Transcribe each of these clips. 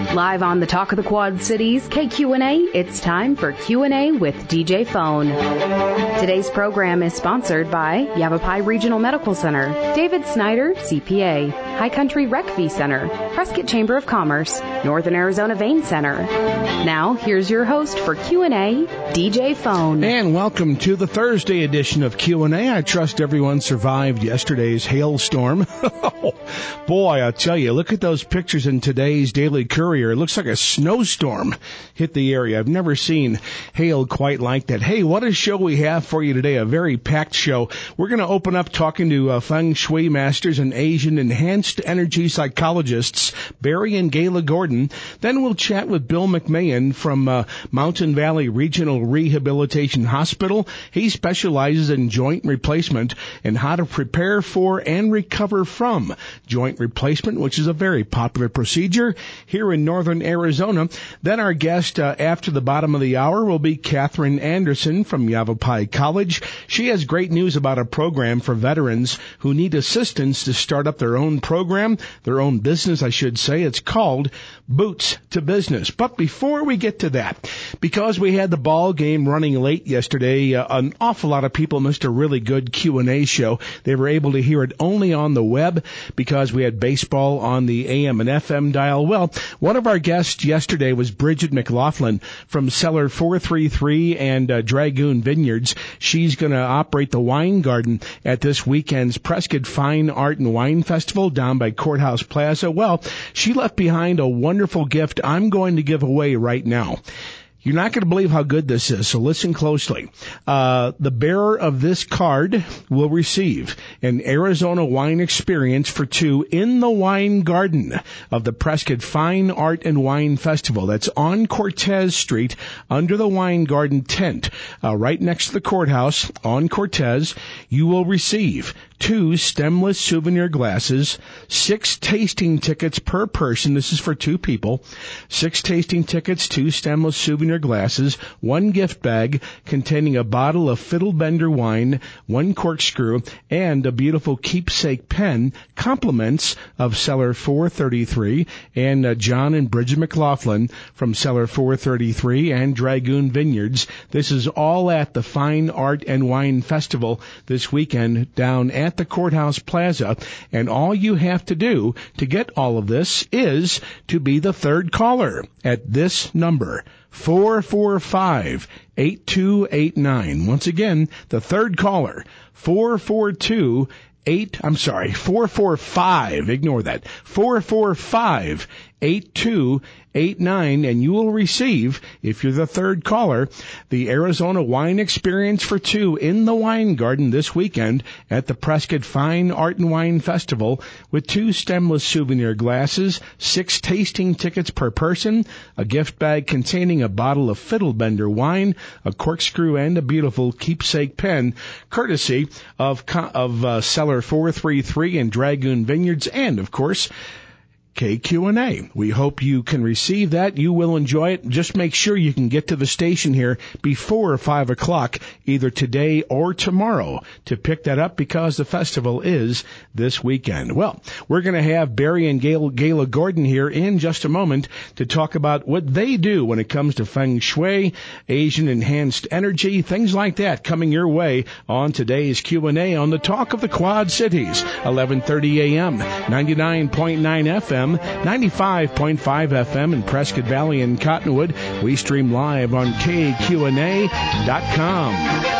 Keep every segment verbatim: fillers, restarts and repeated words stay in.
Live on the Talk of the Quad Cities, K Q and A, it's time for Q and A with D J Phone. Today's program is sponsored by Yavapai Regional Medical Center, David Snyder, C P A, High Country Rec V Center, Prescott Chamber of Commerce, Northern Arizona Vein Center. Now, here's your host for Q and A, D J Phone. And welcome to the Thursday edition of Q and A. I trust everyone survived yesterday's hailstorm. Boy, I'll tell you, look at those pictures in today's Daily Courier. It looks like a snowstorm hit the area. I've never seen hail quite like that. Hey, what a show we have for you today, a very packed show. We're going to open up talking to uh, Feng Shui masters and Asian enhanced energy psychologists, Barry and Gayla Gordon. Then we'll chat with Bill McMahon from uh, Mountain Valley Regional Rehabilitation Hospital. He specializes in joint replacement and how to prepare for and recover from joint replacement, which is a very popular procedure here in northern Arizona. Then our guest uh, after the bottom of the hour will be Catherine Anderson from Yavapai College. She has great news about a program for veterans who need assistance to start up their own program, their own business, I should say. It's called Boots to Business. But before we get to that, because we had the ball game running late yesterday, uh, an awful lot of people missed a really good Q and A show. They were able to hear it only on the web because we had baseball on the A M and F M dial. Well, one of our guests yesterday was Bridget McLaughlin from Cellar four thirty-three and uh, Dragoon Vineyards. She's going to operate the wine garden at this weekend's Prescott Fine Art and Wine Festival down by Courthouse Plaza. Well, she left behind a wonderful gift I'm going to give away right now. You're not going to believe how good this is, so listen closely. Uh, the bearer of this card will receive an Arizona wine experience for two in the wine garden of the Prescott Fine Art and Wine Festival. That's on Cortez Street under the wine garden tent, uh, right next to the courthouse on Cortez. You will receive two stemless souvenir glasses, six tasting tickets per person. This is for two people. Six tasting tickets, two stemless souvenir glasses, one gift bag containing a bottle of Fiddlebender wine, one corkscrew, and a beautiful keepsake pen, compliments of Cellar four thirty-three and uh, John and Bridget McLaughlin from Cellar four thirty-three and Dragoon Vineyards. This is all at the Fine Art and Wine Festival this weekend down at the Courthouse Plaza, and all you have to do to get all of this is to be the third caller at this number, four four five, eight two eight nine. Once again, the third caller, four four two, eight, I'm sorry, four four five, ignore that, four four five, eight two eight nine, and you will receive, if you're the third caller, the Arizona wine experience for two in the wine garden this weekend at the Prescott Fine Art and Wine Festival with two stemless souvenir glasses, six tasting tickets per person, a gift bag containing a bottle of Fiddlebender wine, a corkscrew, and a beautiful keepsake pen, courtesy of, of uh, Cellar four thirty-three and Dragoon Vineyards, and, of course, K Q and A. We hope you can receive that. You will enjoy it. Just make sure you can get to the station here before five o'clock, either today or tomorrow, to pick that up because the festival is this weekend. Well, we're going to have Barry and Gail, Gayla Gordon here in just a moment to talk about what they do when it comes to Feng Shui, Asian enhanced energy, things like that coming your way on today's Q and A on the Talk of the Quad Cities, eleven thirty a.m., ninety-nine point nine F M, ninety-five point five F M in Prescott Valley and Cottonwood. We stream live on K Q and A dot com.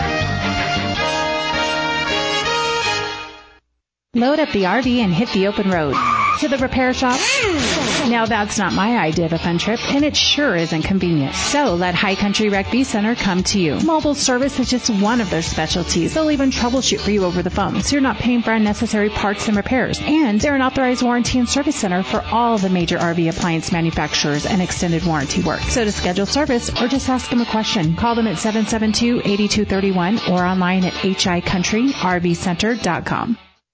Load up the R V and hit the open road. To the repair shop? Now that's not my idea of a fun trip, and it sure isn't convenient. So let High Country Rec V Center come to you. Mobile service is just one of their specialties. They'll even troubleshoot for you over the phone, so you're not paying for unnecessary parts and repairs. And they're an authorized warranty and service center for all the major R V appliance manufacturers and extended warranty work. So to schedule service or just ask them a question, call them at seven seven two, eight two three one or online at h i country r v center dot com.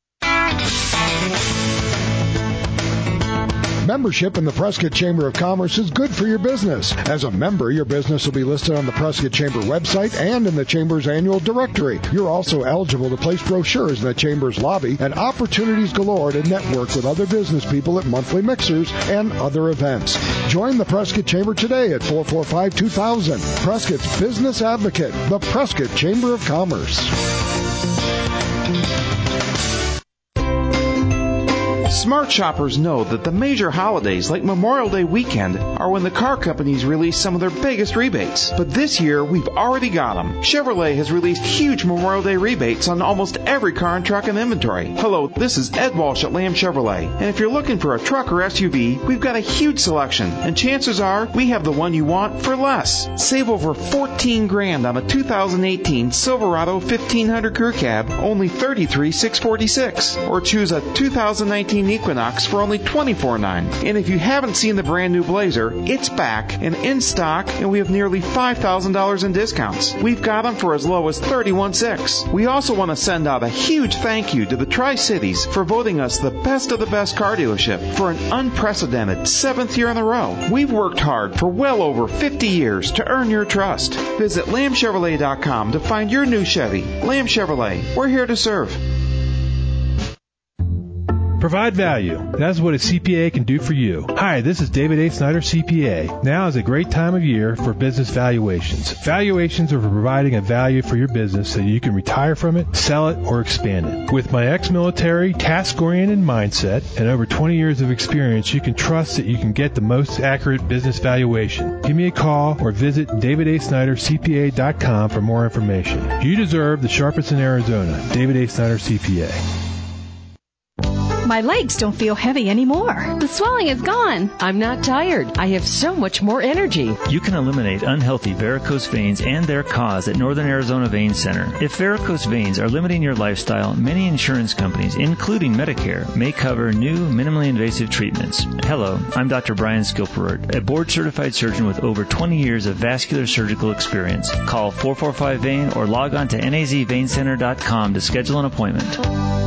Membership in the Prescott Chamber of Commerce is good for your business. As a member, your business will be listed on the Prescott Chamber website and in the Chamber's annual directory. You're also eligible to place brochures in the Chamber's lobby and opportunities galore to network with other business people at monthly mixers and other events. Join the Prescott Chamber today at four four five, two thousand. Prescott's Business Advocate, the Prescott Chamber of Commerce. Smart shoppers know that the major holidays like Memorial Day weekend are when the car companies release some of their biggest rebates. But this year, we've already got them. Chevrolet has released huge Memorial Day rebates on almost every car and truck in inventory. Hello, this is Ed Walsh at Lamb Chevrolet. And if you're looking for a truck or S U V, we've got a huge selection. And chances are, we have the one you want for less. Save over fourteen grand on a two thousand eighteen Silverado fifteen hundred Crew Cab, only thirty-three thousand six hundred forty-six dollars. Or choose a two thousand nineteen Equinox for only twenty-four thousand nine hundred dollars. And if you haven't seen the brand new Blazer, it's back and in stock, and we have nearly five thousand dollars in discounts. We've got them for as low as thirty-one thousand six hundred dollars. We also want to send out a huge thank you to the Tri-Cities for voting us the best of the best car dealership for an unprecedented seventh year in a row. We've worked hard for well over fifty years to earn your trust. Visit lamb chevrolet dot com to find your new Chevy. Lamb Chevrolet, we're here to serve. Provide value. That's what a C P A can do for you. Hi, this is David A. Snyder, C P A. Now is a great time of year for business valuations. Valuations are for providing a value for your business so you can retire from it, sell it, or expand it. With my ex-military, task-oriented mindset and over twenty years of experience, you can trust that you can get the most accurate business valuation. Give me a call or visit david a snyder c p a dot com for more information. You deserve the sharpest in Arizona. David A. Snyder, C P A. My legs don't feel heavy anymore. The swelling is gone. I'm not tired. I have so much more energy. You can eliminate unhealthy varicose veins and their cause at Northern Arizona Vein Center. If varicose veins are limiting your lifestyle, many insurance companies, including Medicare, may cover new minimally invasive treatments. Hello, I'm Doctor Brian Skilperud, a board-certified surgeon with over twenty years of vascular surgical experience. Call four four five V E I N or log on to N A Z vein center dot com to schedule an appointment.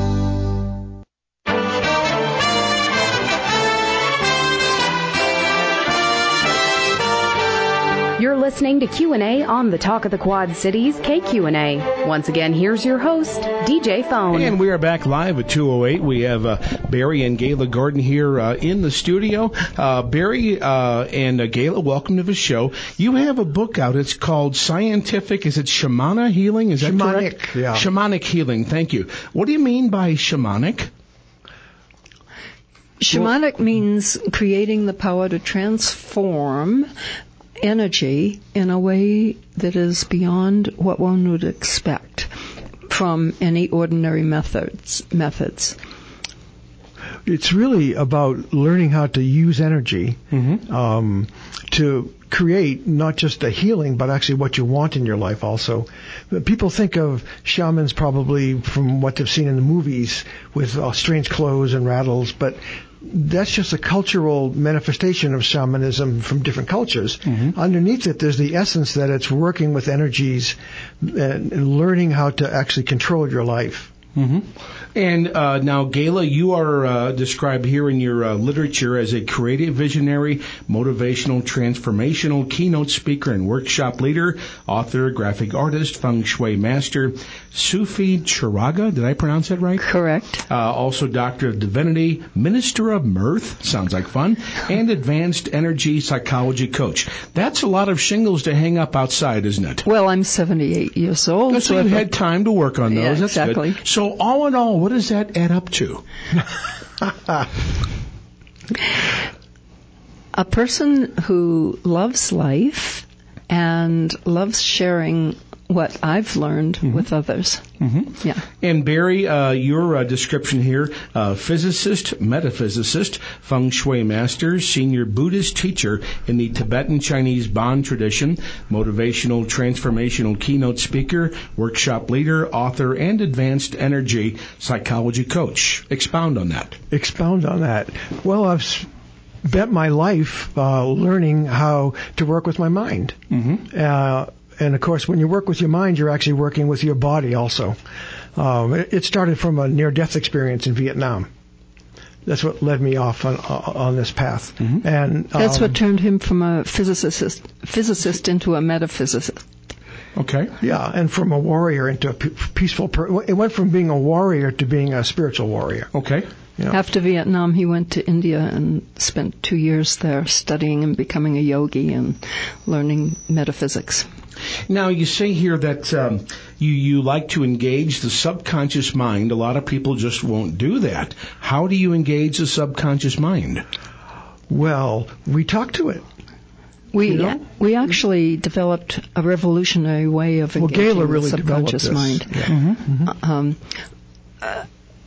You're listening to Q and A on the Talk of the Quad Cities, K Q and A. Once again, here's your host, D J Phone. And we are back live at two oh eight. We have uh, Barry and Gayla Gordon here uh, in the studio. Uh, Barry uh, and uh, Gayla, welcome to the show. You have a book out. It's called Scientific, is it Shamana Healing? Is that Shamanic, correct? yeah. Shamanic Healing, thank you. What do you mean by shamanic? Shamanic means creating the power to transform energy in a way that is beyond what one would expect from any ordinary methods. methods. It's really about learning how to use energy mm-hmm. um, to create not just a healing, but actually what you want in your life also. People think of shamans probably from what they've seen in the movies with uh, strange clothes and rattles, but that's just a cultural manifestation of shamanism from different cultures. Mm-hmm. Underneath it, there's the essence that it's working with energies and learning how to actually control your life. Mm-hmm. And uh, now, Gayla, you are uh, described here in your uh, literature as a creative visionary, motivational, transformational keynote speaker and workshop leader, author, graphic artist, feng shui master, Sufi Chiraga. Did I pronounce that right? Correct. Uh, also, Doctor of Divinity, Minister of Mirth, sounds like fun, and Advanced Energy Psychology Coach. That's a lot of shingles to hang up outside, isn't it? Well, I'm seventy-eight years old. So, so you had time to work on those. Yeah, That's exactly. Good. So all in all, what does that add up to? A person who loves life and loves sharing what I've learned mm-hmm. with others. Mm-hmm. Yeah. And Barry, uh, your uh, description here, uh, physicist, metaphysicist, feng shui master, senior Buddhist teacher in the Tibetan Chinese Bon tradition, motivational, transformational keynote speaker, workshop leader, author, and advanced energy psychology coach. Expound on that. Expound on that. Well, I've spent my life uh, learning how to work with my mind. Mm-hmm. Uh, And, of course, when you work with your mind, you're actually working with your body also. Um, it, it started from a near-death experience in Vietnam. That's what led me off on, on this path. Mm-hmm. And um, That's what turned him from a physicist, physicist into a metaphysicist. Okay. Yeah, and from a warrior into a p- peaceful person. It went from being a warrior to being a spiritual warrior. Okay. Yeah. After Vietnam, he went to India and spent two years there studying and becoming a yogi and learning metaphysics. Now, you say here that um, you, you like to engage the subconscious mind. A lot of people just won't do that. How do you engage the subconscious mind? Well, we talk to it. We You know? we actually developed a revolutionary way of Well, engaging Gala really the subconscious developed this. mind. Yeah. Mm-hmm. Um, uh,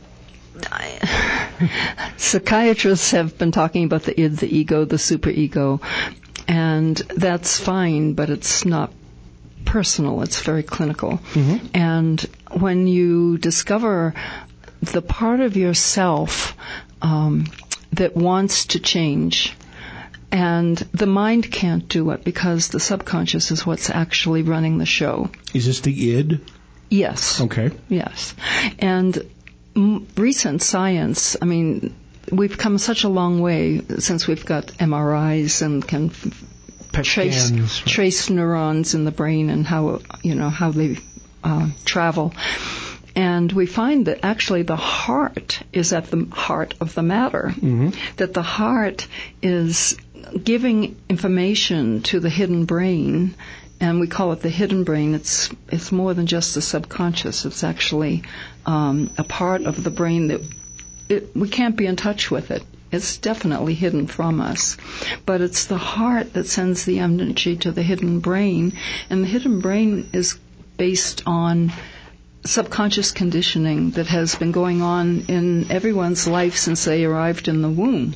I, psychiatrists have been talking about the id, the ego, the superego, and that's fine, but it's not personal. It's very clinical. Mm-hmm. And when you discover the part of yourself um, that wants to change, and the mind can't do it because the subconscious is what's actually running the show. Is this the id? Yes. Okay. Yes. And m- recent science, I mean, we've come such a long way since we've got M R Is and can f- trace scans. trace neurons in the brain and how, you know, how they uh, travel. And we find that actually the heart is at the heart of the matter. Mm-hmm. That the heart is giving information to the hidden brain, and we call it the hidden brain. It's it's more than just the subconscious. It's actually um, a part of the brain that it, we can't be in touch with it. It's definitely hidden from us. But it's the heart that sends the energy to the hidden brain, and the hidden brain is based on subconscious conditioning that has been going on in everyone's life since they arrived in the womb.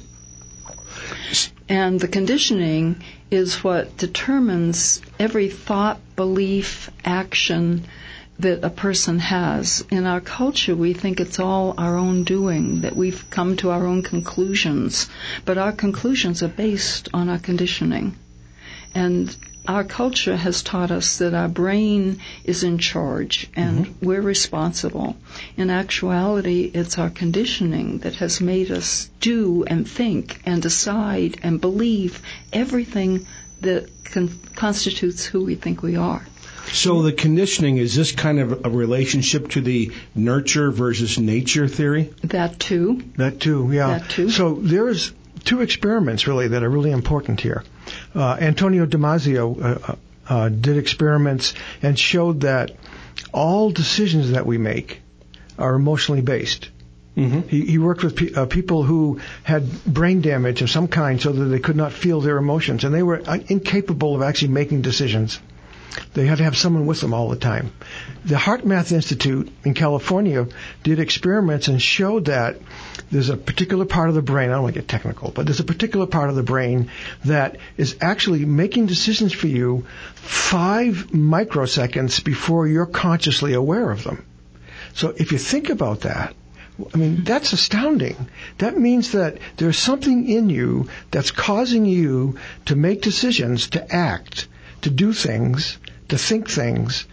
And the conditioning is what determines every thought, belief, action that a person has. In our culture, we think it's all our own doing, that we've come to our own conclusions. But our conclusions are based on our conditioning. And our culture has taught us that our brain is in charge and mm-hmm. we're responsible. In actuality, it's our conditioning that has made us do and think and decide and believe everything that con- constitutes who we think we are. So the conditioning, is this kind of a relationship to the nurture versus nature theory? That too. That too, yeah. That too. So there's two experiments really that are really important here. Uh, Antonio Damasio uh, uh, did experiments and showed that all decisions that we make are emotionally based. Mm-hmm. He, he worked with pe- uh, people who had brain damage of some kind so that they could not feel their emotions, and they were uh, incapable of actually making decisions. They had to have someone with them all the time. The HeartMath Institute in California did experiments and showed that there's a particular part of the brain, I don't want to get technical, but there's a particular part of the brain that is actually making decisions for you five microseconds before you're consciously aware of them. So if you think about that, I mean, that's astounding. That means that there's something in you that's causing you to make decisions, to act, to do things, to think things,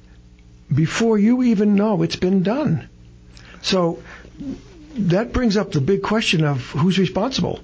before you even know it's been done. So that brings up the big question of who's responsible.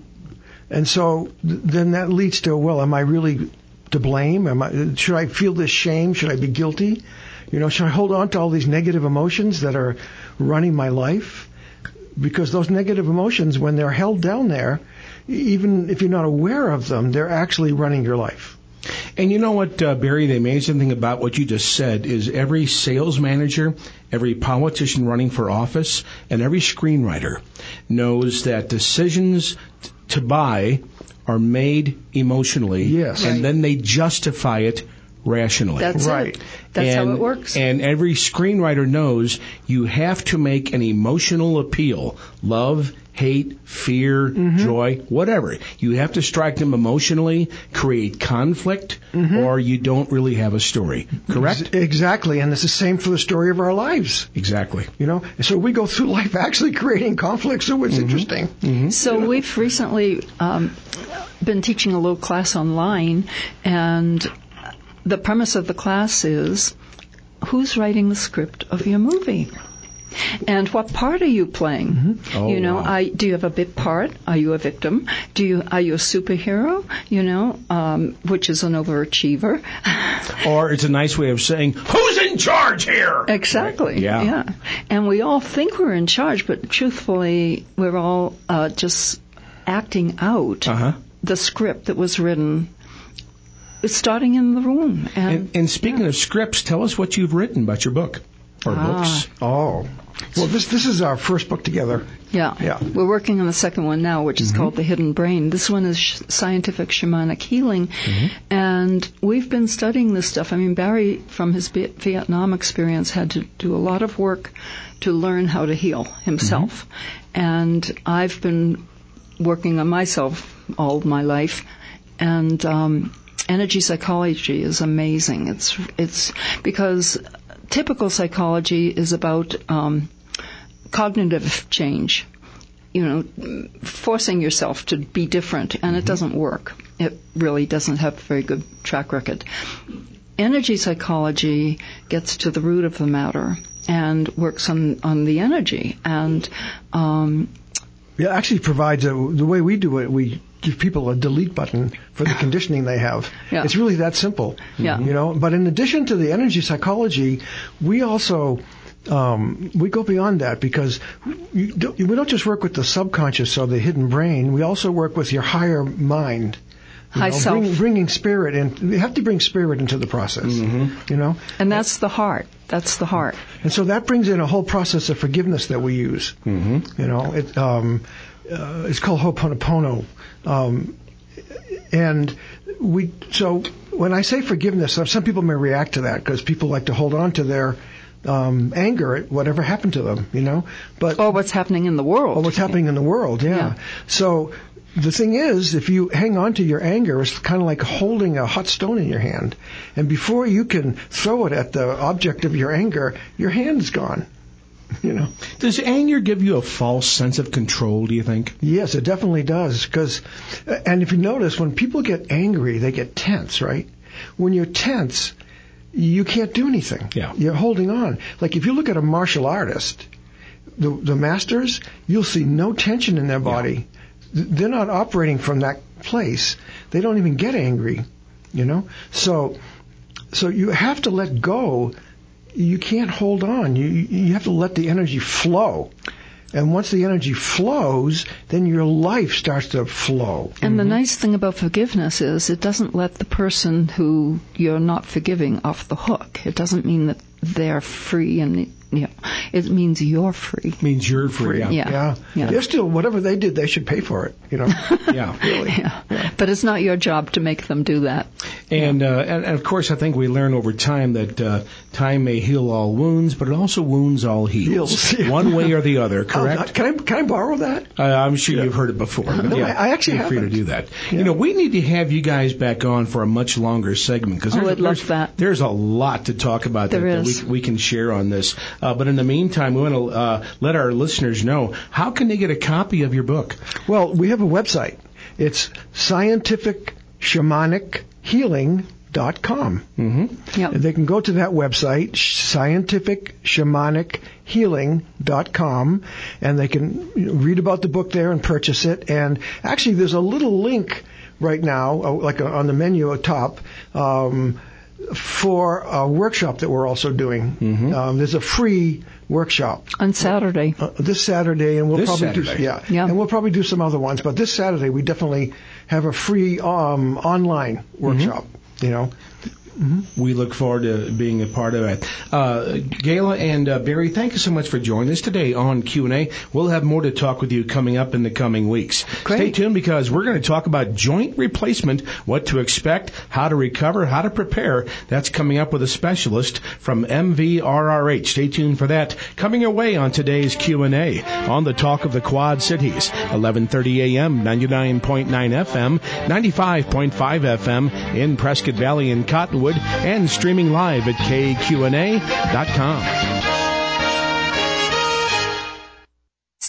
And so th- then that leads to, well, am I really to blame? Am I, should I feel this shame? Should I be guilty? You know, should I hold on to all these negative emotions that are running my life? Because those negative emotions, when they're held down there, even if you're not aware of them, they're actually running your life. And you know what, uh, Barry, the amazing thing about what you just said is every sales manager, every politician running for office, and every screenwriter knows that decisions t- to buy are made emotionally, yes. and Right. then they justify it rationally. That's right. it. That's and, how it works. And every screenwriter knows you have to make an emotional appeal. Love, hate, fear, mm-hmm. joy, whatever. You have to strike them emotionally, create conflict, mm-hmm. or you don't really have a story. Correct? Exactly. And it's the same for the story of our lives. Exactly. You know, so we go through life actually creating conflict, so it's mm-hmm. interesting. Mm-hmm. So you know? we've recently um, been teaching a little class online, and the premise of the class is, who's writing the script of your movie? And what part are you playing? Mm-hmm. Oh, you know, wow. I, do you have a big part? Are you a victim? Do you are you a superhero? You know, um, which is an overachiever. Or it's a nice way of saying, who's in in charge here. Exactly. Right. Yeah. Yeah. And we all think we're in charge, but truthfully, we're all uh, just acting out uh-huh. the script that was written starting in the room. And, and, and speaking yeah. of scripts, tell us what you've written about your book or ah. books. Oh. Well, this this is our first book together. Yeah. Yeah. We're working on the second one now, which is mm-hmm. called The Hidden Brain. This one is sh- scientific shamanic healing. Mm-hmm. And we've been studying this stuff. I mean, Barry, from his B- Vietnam experience, had to do a lot of work to learn how to heal himself. Mm-hmm. And I've been working on myself all my life. And um, energy psychology is amazing. It's it's because typical psychology is about um, cognitive change, you know, forcing yourself to be different, and mm-hmm. it doesn't work. It really doesn't have a very good track record. Energy psychology gets to the root of the matter and works on, on the energy. And um, it actually provides a, the way we do it, we give people a delete button for the conditioning they have. Yeah. It's really that simple. Yeah. You know, but in addition to the energy psychology, we also um, we go beyond that, because you don't, we don't just work with the subconscious or the hidden brain. We also work with your higher mind. You High know, self. bring, bringing spirit in. We have to bring spirit into the process. Mm-hmm. You know, and that's the heart. That's the heart. And so that brings in a whole process of forgiveness that we use. Mm-hmm. You know, it, um, uh, it's called Ho'oponopono. Um, and we, so when I say forgiveness, some people may react to that because people like to hold on to their um, anger at whatever happened to them, you know. But or what's happening in the world. Or what's happening in the world, yeah. yeah. So the thing is, if you hang on to your anger, it's kind of like holding a hot stone in your hand. And before you can throw it at the object of your anger, your hand's gone. You know. Does anger give you a false sense of control, do you think? Yes, it definitely does. Because, and if you notice, when people get angry, they get tense, right? When you're tense, you can't do anything. Yeah. You're holding on. Like if you look at a martial artist, the the masters, you'll see no tension in their body. Yeah. They're not operating from that place. They don't even get angry, you know? So, so you have to let go. You can't hold on. You you have to let the energy flow. And once the energy flows, then your life starts to flow. And mm-hmm. the nice thing about forgiveness is it doesn't let the person who you're not forgiving off the hook. It doesn't mean that they're free, and you know, it means you're free. It means you're free. free. Yeah. Yeah. Yeah. yeah. They're still, whatever they did, they should pay for it, you know. yeah. Really. Yeah. yeah. But it's not your job to make them do that. And, uh, and, and of course, I think we learn over time that uh, time may heal all wounds, but it also wounds all heals. heals. Yeah. One way or the other, correct? Oh, can I can I borrow that? Uh, I'm sure yeah. you've heard it before. But no, yeah, I, I actually feel haven't. free to do that. Yeah. You know, we need to have you guys back on for a much longer segment, because oh, there's, I'd love there's, that. there's a lot to talk about there that, is. that we, we can share on this. Uh, but in the meantime, we want to uh, let our listeners know, how can they get a copy of your book? Well, we have a website. It's scientific shamanic healing dot com. Mm-hmm. Yep. They can go to that website, scientific shamanic healing dot com, and they can read about the book there and purchase it. And actually, there's a little link right now, uh, like uh, on the menu at top, um, for a workshop that we're also doing. Mm-hmm. Um, there's a free workshop on Saturday. Uh, this Saturday, and we'll this probably Saturday. do yeah, yeah, and we'll probably do some other ones. But this Saturday, we definitely have a free um, online workshop. Mm-hmm. You know. Mm-hmm. We look forward to being a part of it. Uh, Gayla and uh, Barry, thank you so much for joining us today on Q and A. We'll have more to talk with you coming up in the coming weeks. Great. Stay tuned, because we're going to talk about joint replacement, what to expect, how to recover, how to prepare. That's coming up with a specialist from M V R R H. Stay tuned for that. Coming your way on today's Q and A on the Talk of the Quad Cities, eleven thirty a.m., ninety-nine point nine F M, ninety-five point five F M in Prescott Valley and Cottonwood, and streaming live at K Q N A dot com.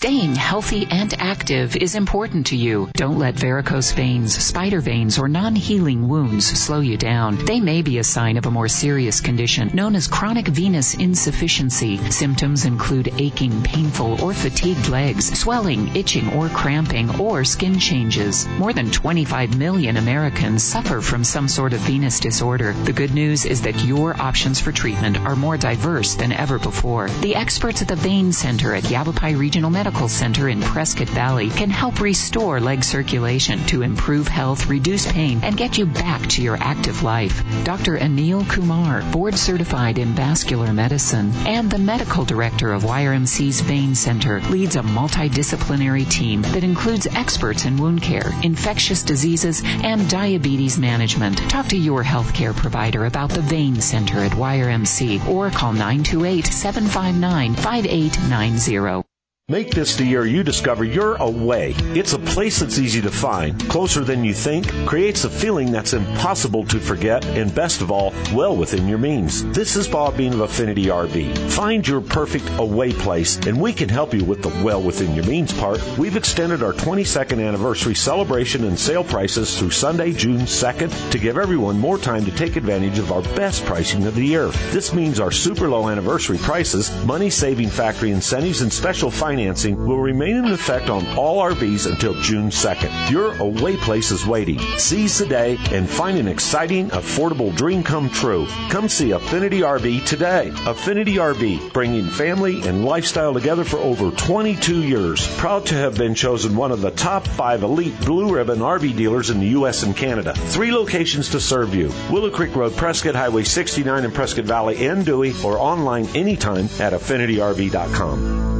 Staying healthy and active is important to you. Don't let varicose veins, spider veins, or non-healing wounds slow you down. They may be a sign of a more serious condition known as chronic venous insufficiency. Symptoms include aching, painful, or fatigued legs, swelling, itching, or cramping, or skin changes. More than twenty-five million Americans suffer from some sort of venous disorder. The good news is that your options for treatment are more diverse than ever before. The experts at the Vein Center at Yavapai Regional Medical Center in Prescott Valley can help restore leg circulation to improve health, reduce pain, and get you back to your active life. Doctor Anil Kumar, board certified in vascular medicine and the medical director of Y R M C's Vein Center, leads a multidisciplinary team that includes experts in wound care, infectious diseases, and diabetes management. Talk to your healthcare provider about the Vein Center at Y R M C or call nine two eight, seven five nine, five eight nine zero. Make this the year you discover you're away. It's a place that's easy to find, closer than you think, creates a feeling that's impossible to forget, and best of all, well within your means. This is Bob Bean of Affinity R V. Find your perfect away place, and we can help you with the well within your means part. We've extended our twenty-second anniversary celebration and sale prices through Sunday, June second, to give everyone more time to take advantage of our best pricing of the year. This means our super low anniversary prices, money-saving factory incentives, and special financing will remain in effect on all R Vs until June second. Your away place is waiting. Seize the day and find an exciting, affordable dream come true. Come see Affinity R V today. Affinity R V, bringing family and lifestyle together for over twenty-two years. Proud to have been chosen one of the top five elite Blue Ribbon R V dealers in the U S and Canada. Three locations to serve you. Willow Creek Road, Prescott, Highway sixty-nine in Prescott Valley and Dewey, or online anytime at affinity R V dot com.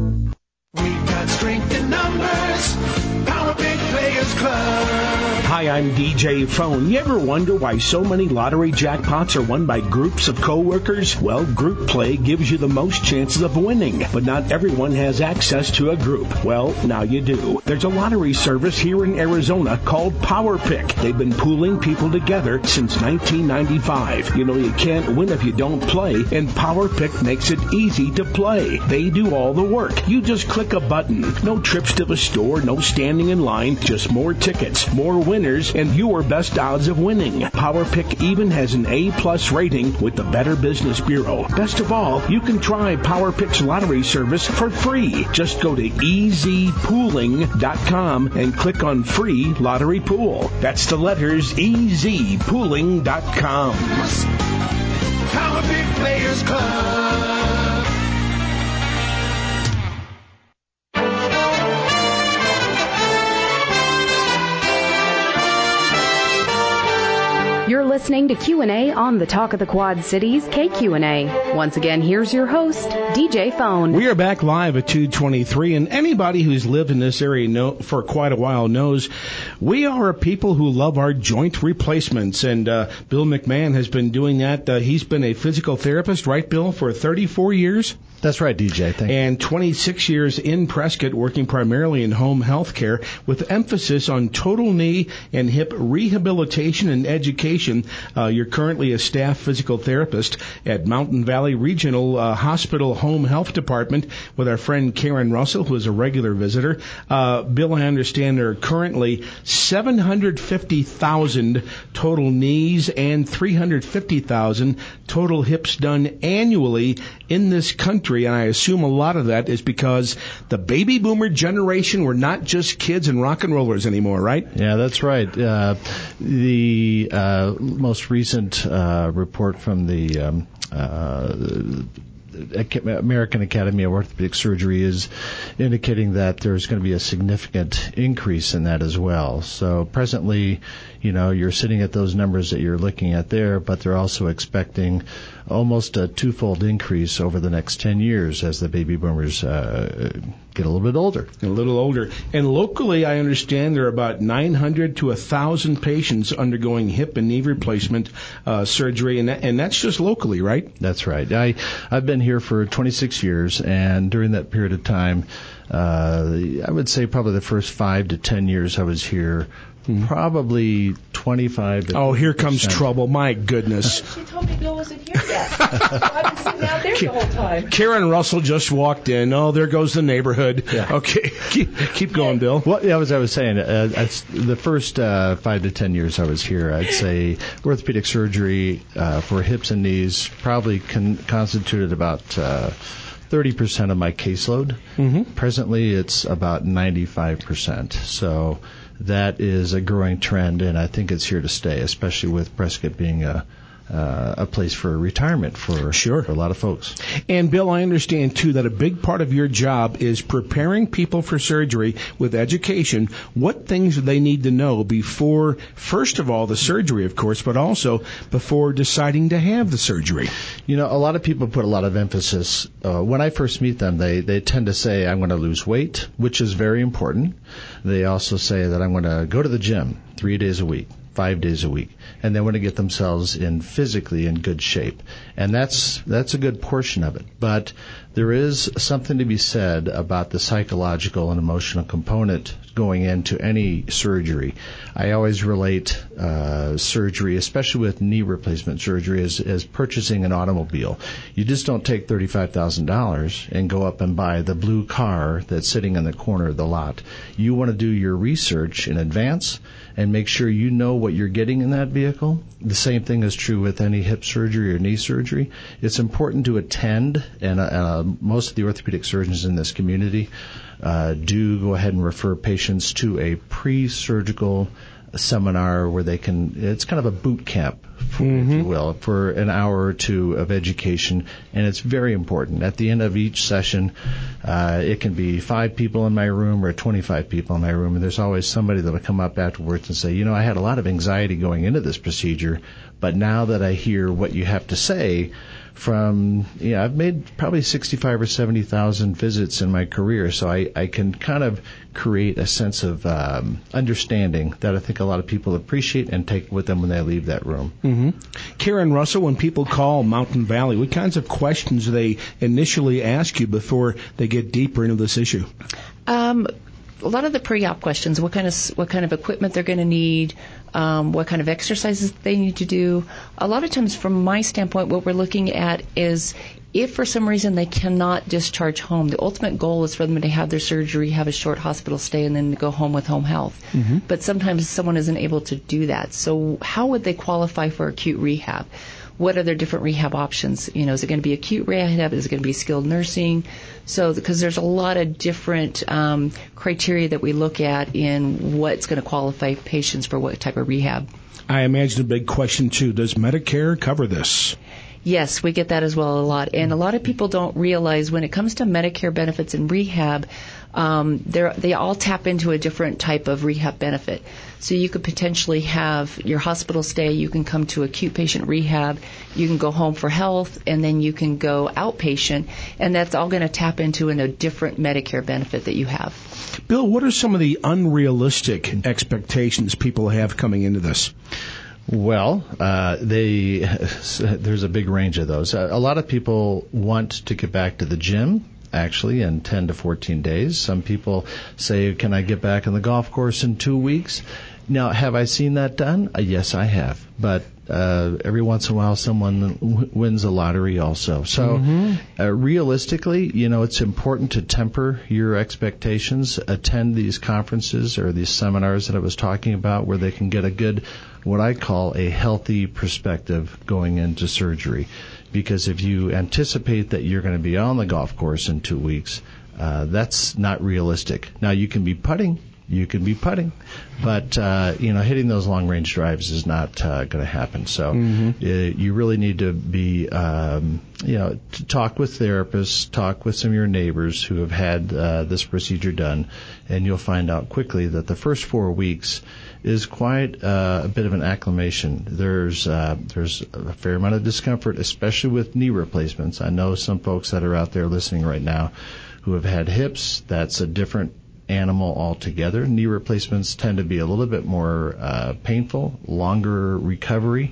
We've got strength in numbers. Power Big Players Club. Hi, I'm D J Phone. You ever wonder why so many lottery jackpots are won by groups of coworkers? Well, group play gives you the most chances of winning, but not everyone has access to a group. Well, now you do. There's a lottery service here in Arizona called Power Pick. They've been pooling people together since nineteen ninety-five. You know, you can't win if you don't play, and Power Pick makes it easy to play. They do all the work. You just click a button. No trips to the store, no standing in line, just more tickets, more winners, and your best odds of winning. Power Pick even has an A-plus rating with the Better Business Bureau. Best of all, you can try Power Pick's lottery service for free. Just go to e z pooling dot com and click on free lottery pool. That's the letters e z pooling dot com. Power Big Players Club. You're listening to Q and A on the Talk of the Quad Cities, K Q and A. Once again, here's your host, D J Phone. We are back live at two twenty-three, and anybody who's lived in this area know, for quite a while knows we are a people who love our joint replacements, and uh, Bill McMahon has been doing that. Uh, he's been a physical therapist, right, Bill, for thirty-four years? That's right, D J. Thank you. And twenty-six years in Prescott, working primarily in home health care with emphasis on total knee and hip rehabilitation and education. Uh, you're currently a staff physical therapist at Mountain Valley Regional uh, Hospital Home Health Department with our friend Karen Russell, who is a regular visitor. Uh, Bill, I understand there are currently seven hundred fifty thousand total knees and three hundred fifty thousand total hips done annually in this country, and I assume a lot of that is because the baby boomer generation were not just kids and rock and rollers anymore, right? Yeah, that's right. Uh, the uh, most recent uh, report from the um, uh, American Academy of Orthopedic Surgery is indicating that there's going to be a significant increase in that as well. So presently, you know, you're sitting at those numbers that you're looking at there, but they're also expecting almost a twofold increase over the next ten years as the baby boomers uh, get a little bit older. A little older. And locally, I understand there are about nine hundred to one thousand patients undergoing hip and knee replacement uh, surgery, and, that, and that's just locally, right? That's right. I, I've been here for twenty-six years, and during that period of time, uh, I would say probably the first five to ten years I was here, Mm-hmm. Probably twenty-five to Oh, here comes trouble. My goodness. She told me Bill wasn't here yet. I've been sitting out there the whole time. Karen Russell just walked in. Oh, there goes the neighborhood. Yeah. Okay, keep, keep going, Bill. Well, yeah, as I was saying, uh, it's the first uh, five to ten years I was here, I'd say orthopedic surgery uh, for hips and knees probably con- constituted about uh, thirty percent of my caseload. Mm-hmm. Presently, it's about ninety-five percent. So that is a growing trend, and I think it's here to stay, especially with Prescott being a Uh, a place for retirement for, sure. for a lot of folks. And Bill, I understand too that a big part of your job is preparing people for surgery with education. What things do they need to know before, first of all, the surgery, of course, but also before deciding to have the surgery? You know, a lot of people put a lot of emphasis. Uh, when I first meet them, they, they tend to say, I'm going to lose weight, which is very important. They also say that I'm going to go to the gym three days a week, five days a week, and they want to get themselves in physically in good shape. And that's that's a good portion of it. But there is something to be said about the psychological and emotional component going into any surgery. I always relate uh, surgery, especially with knee replacement surgery, as, as purchasing an automobile. You just don't take thirty-five thousand dollars and go up and buy the blue car that's sitting in the corner of the lot. You want to do your research in advance and make sure you know what you're getting in that vehicle. The same thing is true with any hip surgery or knee surgery. It's important to attend, and uh, uh, most of the orthopedic surgeons in this community uh, do go ahead and refer patients to a pre-surgical seminar where they can, it's kind of a boot camp, for, mm-hmm. if you will, for an hour or two of education, and it's very important. At the end of each session, uh, it can be five people in my room or twenty-five people in my room, and there's always somebody that will come up afterwards and say, you know, I had a lot of anxiety going into this procedure, but now that I hear what you have to say, from, you know, I've made probably sixty-five or seventy thousand visits in my career, so I, I can kind of create a sense of um, understanding that I think a lot of people appreciate and take with them when they leave that room. Mm-hmm. Karen Russell, when people call Mountain Valley, what kinds of questions do they initially ask you before they get deeper into this issue? Um, a lot of the pre-op questions, what kind of what kind of equipment they're going to need, um, what kind of exercises they need to do. A lot of times, from my standpoint, what we're looking at is if for some reason they cannot discharge home, the ultimate goal is for them to have their surgery, have a short hospital stay, and then to go home with home health. Mm-hmm. But sometimes someone isn't able to do that. So how would they qualify for acute rehab? What are their different rehab options? You know, is it going to be acute rehab? Is it going to be skilled nursing? So, because there's a lot of different um, criteria that we look at in what's going to qualify patients for what type of rehab. I imagine a big question, too. Does Medicare cover this? Yes, we get that as well a lot. And a lot of people don't realize when it comes to Medicare benefits and rehab, um, they all tap into a different type of rehab benefit. So you could potentially have your hospital stay, you can come to acute patient rehab, you can go home for health, and then you can go outpatient, and that's all going to tap into in a different Medicare benefit that you have. Bill, what are some of the unrealistic expectations people have coming into this? Well, uh, they there's a big range of those. A lot of people want to get back to the gym, actually, in ten to fourteen days. Some people say, can I get back on the golf course in two weeks? Now, have I seen that done? Uh, yes, I have. But uh, every once in a while, someone w- wins a lottery also. So mm-hmm. uh, realistically, you know, it's important to temper your expectations. Attend these conferences or these seminars that I was talking about where they can get a good, what I call a healthy perspective going into surgery. Because if you anticipate that you're going to be on the golf course in two weeks, uh, that's not realistic. Now, you can be putting. You can be putting, but uh, you know, hitting those long-range drives is not uh, going to happen. So mm-hmm. uh, you really need to be, um, you know, to talk with therapists, talk with some of your neighbors who have had uh, this procedure done, and you'll find out quickly that the first four weeks is quite uh, a bit of an acclimation. There's uh, there's a fair amount of discomfort, especially with knee replacements. I know some folks that are out there listening right now who have had hips. That's a different animal altogether. Knee replacements tend to be a little bit more uh, painful, longer recovery,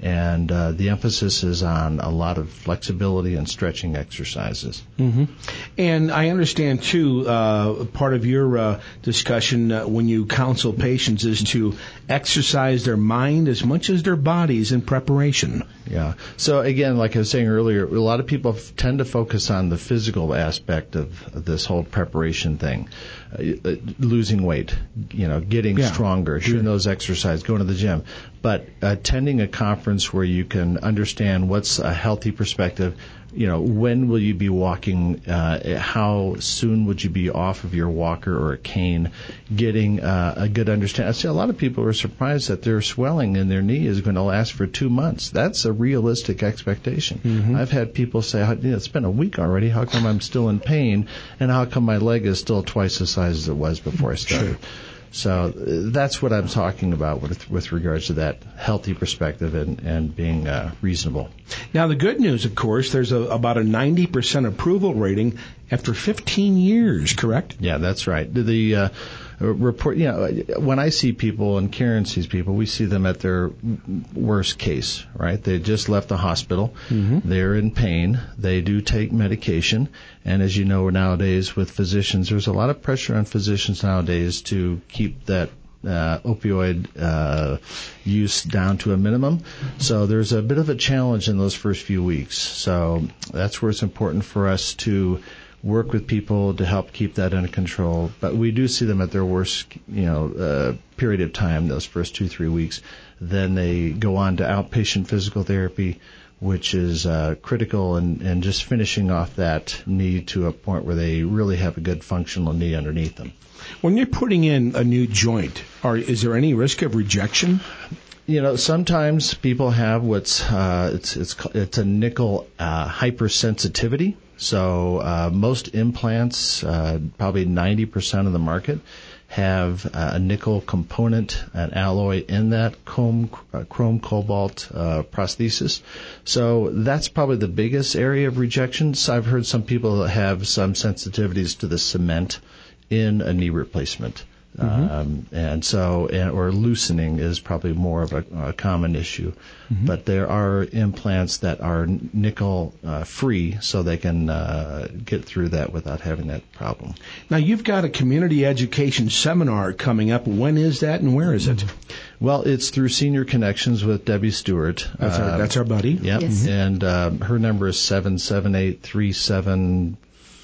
and uh, the emphasis is on a lot of flexibility and stretching exercises. Mm-hmm. And I understand, too, uh, part of your uh, discussion uh, when you counsel patients is to exercise their mind as much as their bodies in preparation. Yeah. So, again, like I was saying earlier, a lot of people f- tend to focus on the physical aspect of, of this whole preparation thing. Uh, losing weight, you know, getting Yeah, stronger, sure. doing those exercises, going to the gym. But attending a conference where you can understand what's a healthy perspective, you know, when will you be walking, uh, how soon would you be off of your walker or a cane, getting uh, a good understanding. I see a lot of people are surprised that their swelling in their knee is going to last for two months. That's a realistic expectation. Mm-hmm. I've had people say, you know, it's been a week already, how come I'm still in pain, and how come my leg is still twice the size as it was before I started? Sure. So uh, that's what I'm talking about with with regards to that healthy perspective and, and being uh, reasonable. Now, the good news, of course, there's a, about a ninety percent approval rating after fifteen years, correct? Yeah, that's right. The, the uh, report, you know, when I see people and Karen sees people, we see them at their worst case, right? They just left the hospital. Mm-hmm. They're in pain. They do take medication. And as you know, nowadays with physicians, there's a lot of pressure on physicians nowadays to keep that uh, opioid uh, use down to a minimum. So there's a bit of a challenge in those first few weeks. So that's where it's important for us to work with people to help keep that under control. But we do see them at their worst, you know, uh, period of time, those first two, three weeks. Then they go on to outpatient physical therapy, which is uh, critical, and, and just finishing off that knee to a point where they really have a good functional knee underneath them. When you're putting in a new joint, are, is there any risk of rejection? You know, sometimes people have what's uh, it's it's it's a nickel uh, hypersensitivity. So uh, most implants, uh, probably ninety percent of the market, have uh, a nickel component, an alloy in that chrome, uh, chrome cobalt uh, prosthesis. So that's probably the biggest area of rejections. I've heard some people have some sensitivities to the cement in a knee replacement. Mm-hmm. Um, and so, and, or loosening is probably more of a, a common issue. Mm-hmm. But there are implants that are nickel uh, free, so they can uh, get through that without having that problem. Now, you've got a community education seminar coming up. When is that, and where is it? Well, it's through Senior Connections with Debbie Stewart. That's our, uh, that's our buddy. Yep. Yes. And uh, her number is seven seven eight three seven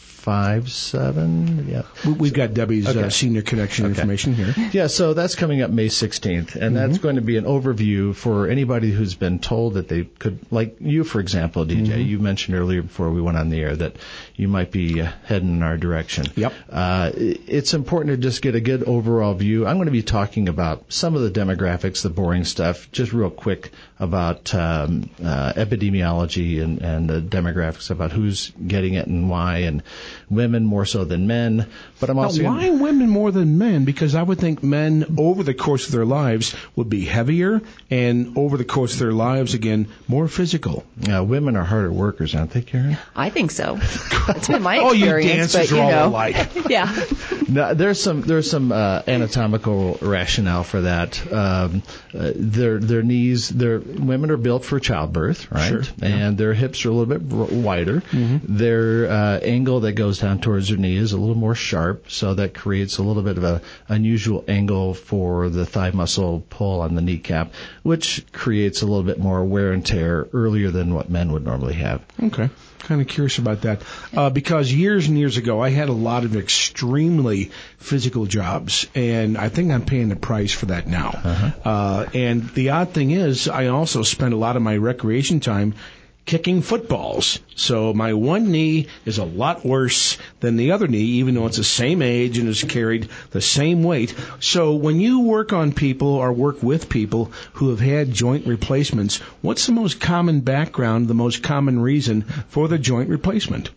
five seven. Yeah, we've got Debbie's okay. uh, Senior Connection okay. information here. Yeah, so that's coming up May sixteenth, and mm-hmm. that's going to be an overview for anybody who's been told that they could, like you, for example, D J. Mm-hmm. You mentioned earlier before we went on the air that you might be uh, heading in our direction. Yep. Uh, it's important to just get a good overall view. I'm going to be talking about some of the demographics, the boring stuff, just real quick about um, uh, epidemiology and, and the demographics about who's getting it and why, and women more so than men. But I'm also now, why gonna... women more than men? Because I would think men over the course of their lives would be heavier, and over the course of their lives, again, more physical. Yeah, women are harder workers, aren't they, Karen? I think so. That's been my oh, experience. you dancers but, you are all know. alike. Yeah. No, there's some there's some uh, anatomical rationale for that. Um, uh, their their knees, their women are built for childbirth, right? Sure. And yeah. their hips are a little bit wider. Mm-hmm. Their uh, angle that goes down towards their knee is a little more sharp, so that creates a little bit of a unusual angle for the thigh muscle pull on the kneecap, which creates a little bit more wear and tear earlier than what men would normally have. Okay. Kind of curious about that uh, because years and years ago I had a lot of extremely physical jobs, and I think I'm paying the price for that now. Uh-huh. Uh, and the odd thing is I also spend a lot of my recreation time kicking footballs. So my one knee is a lot worse than the other knee, even though it's the same age and has carried the same weight. So when you work on people or work with people who have had joint replacements, what's the most common background, the most common reason for the joint replacement?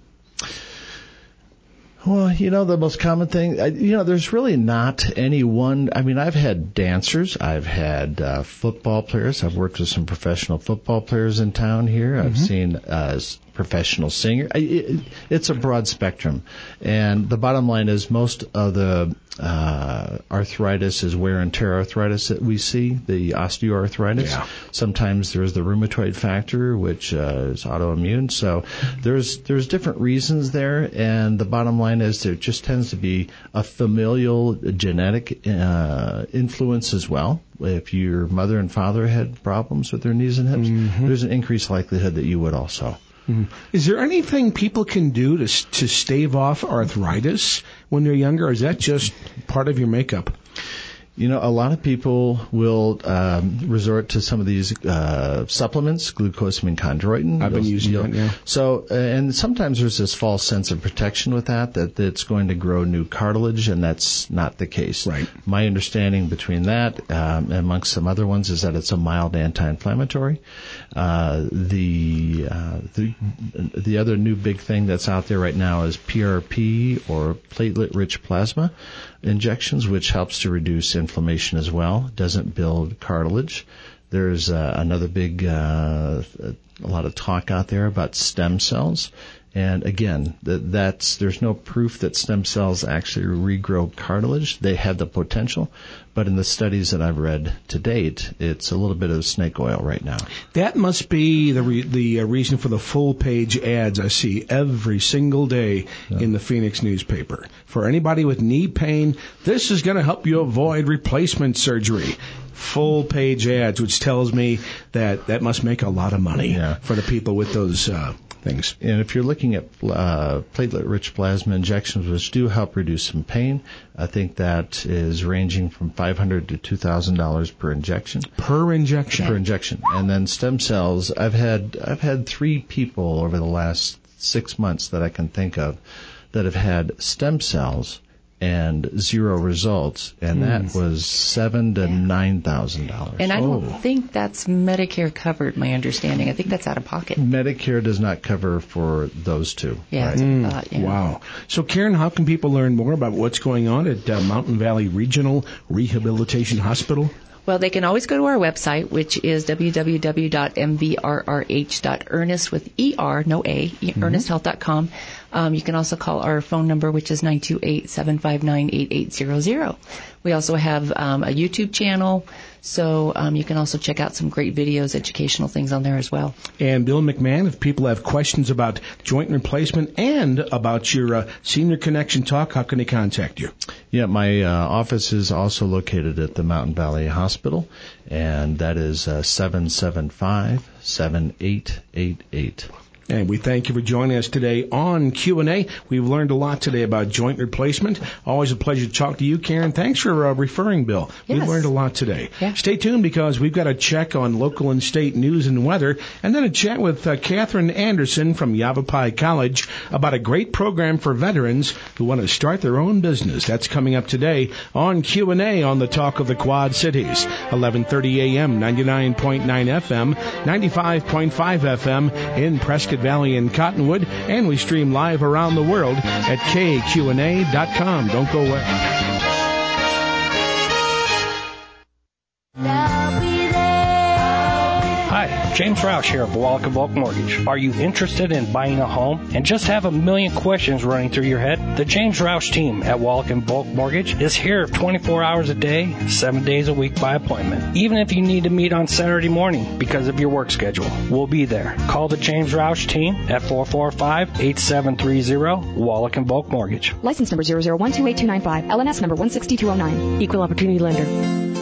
Well, you know, the most common thing, you know, there's really not any one. I mean, I've had dancers, I've had uh, football players, I've worked with some professional football players in town here. I've mm-hmm. seen uh, professional singer. It, it's a broad spectrum. And the bottom line is most of the uh, arthritis is wear and tear arthritis that we see, the osteoarthritis. Yeah. Sometimes there's the rheumatoid factor, which uh, is autoimmune. So there's there's different reasons there. And the bottom line is there just tends to be a familial genetic uh, influence as well. If your mother and father had problems with their knees and hips, mm-hmm. there's an increased likelihood that you would also. Mm-hmm. Is there anything people can do to to stave off arthritis when they're younger, or is that just part of your makeup? You know, a lot of people will um, resort to some of these uh, supplements, glucosamine chondroitin. I've been Those, using you know, that, yeah. So, uh, and sometimes there's this false sense of protection with that, that it's going to grow new cartilage, and that's not the case. Right. My understanding between that, um, amongst some other ones, is that it's a mild anti-inflammatory. Uh, the uh, the the other new big thing that's out there right now is P R P, or platelet-rich plasma injections, which helps to reduce inflammation as well. Doesn't build cartilage. There's uh, another big, uh, a lot of talk out there about stem cells. And again, that, that's there's no proof that stem cells actually regrow cartilage. They have the potential, but in the studies that I've read to date, it's a little bit of snake oil right now. That must be the re- the uh, reason for the full page ads I see every single day yeah. in the Phoenix newspaper. For anybody with knee pain, this is going to help you avoid replacement surgery. Full page ads, which tells me that that must make a lot of money yeah. for the people with those uh, things. And if you're looking at uh, platelet-rich plasma injections, which do help reduce some pain, I think that is ranging from five hundred dollars to two thousand dollars per injection. Per injection? Per injection. And then stem cells, I've had I've had three people over the last six months that I can think of that have had stem cells and zero results, and that mm. was seven to yeah. nine thousand dollars. And I don't oh. think that's Medicare covered. My understanding, I think that's out of pocket. Medicare does not cover for those two. Yeah, right? mm. uh, yeah. Wow. So, Karen, how can people learn more about what's going on at uh, Mountain Valley Regional Rehabilitation Hospital? Well, they can always go to our website, which is w w w dot m v r r h dot earnest with E R, no A, mm-hmm. earnest health dot com. Um, you can also call our phone number, which is nine two eight, seven five nine, eight eight zero zero. We also have um, a YouTube channel, so um, you can also check out some great videos, educational things on there as well. And Bill McMahon, if people have questions about joint replacement and about your uh, Senior Connection Talk, how can they contact you? Yeah, my uh, office is also located at the Mountain Valley Hospital, and that is uh, seven seven five, seven eight eight eight. And we thank you for joining us today on Q and A. We've learned a lot today about joint replacement. Always a pleasure to talk to you, Karen. Thanks for uh, referring Bill. Yes. We've learned a lot today. Yeah. Stay tuned, because we've got a check on local and state news and weather, and then a chat with uh, Catherine Anderson from Yavapai College about a great program for veterans who want to start their own business. That's coming up today on Q and A on the Talk of the Quad Cities. eleven thirty a.m., ninety-nine point nine F M, ninety-five point five F M in Prescott Valley and Cottonwood, and we stream live around the world at K Q N A dot com. Don't go away. Hi, James Roush here of Wallach Bulk Mortgage. Are you interested in buying a home and just have a million questions running through your head? The James Roush team at Wallach Bulk Mortgage is here twenty-four hours a day, seven days a week by appointment. Even if you need to meet on Saturday morning because of your work schedule, we'll be there. Call the James Roush team at four four five, eight seven three zero, Wallach Bulk Mortgage. License number zero zero one two eight two nine five, L N S number one six two zero nine. Equal Opportunity Lender.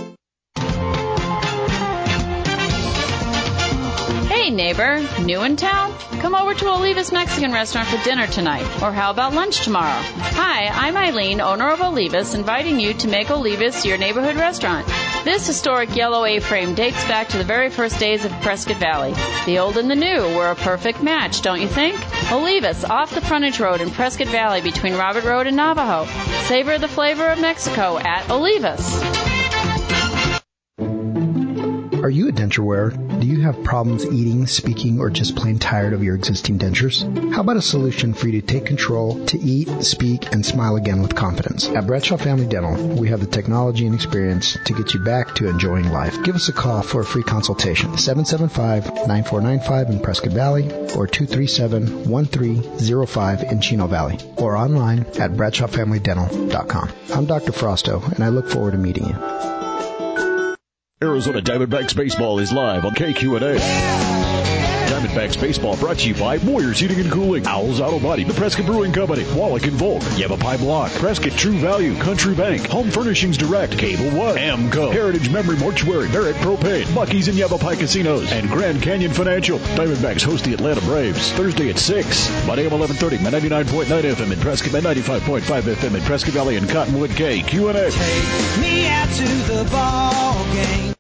Hey neighbor, new in town? Come over to Olivas Mexican Restaurant for dinner tonight. Or how about lunch tomorrow? Hi, I'm Eileen, owner of Olivas, inviting you to make Olivas your neighborhood restaurant. This historic yellow A-frame dates back to the very first days of Prescott Valley. The old and the new were a perfect match, don't you think? Olivas, off the frontage road in Prescott Valley between Robert Road and Navajo. Savor the flavor of Mexico at Olivas. Are you a denture wearer? Do you have problems eating, speaking, or just plain tired of your existing dentures? How about a solution for you to take control, to eat, speak, and smile again with confidence? At Bradshaw Family Dental, we have the technology and experience to get you back to enjoying life. Give us a call for a free consultation. seven seven five, nine four nine five in Prescott Valley or two three seven, one three zero five in Chino Valley, or online at bradshaw family dental dot com. I'm Doctor Frosto, and I look forward to meeting you. Arizona Diamondbacks baseball is live on K Q N A. Diamondbacks baseball brought to you by Moyer's Heating and Cooling, Owls Auto Body, the Prescott Brewing Company, Wallach and Volk, Yavapai Block, Prescott True Value, Country Bank, Home Furnishings Direct, Cable One, Amco, Heritage Memory Mortuary, Barrett Propane, Buc-ee's and Yavapai Casinos, and Grand Canyon Financial. Diamondbacks host the Atlanta Braves Thursday at six. On A M eleven thirty, ninety-nine point nine F M in Prescott, and ninety-five point five F M in Prescott Valley and Cottonwood. K Q N A. Take me out to the ball game.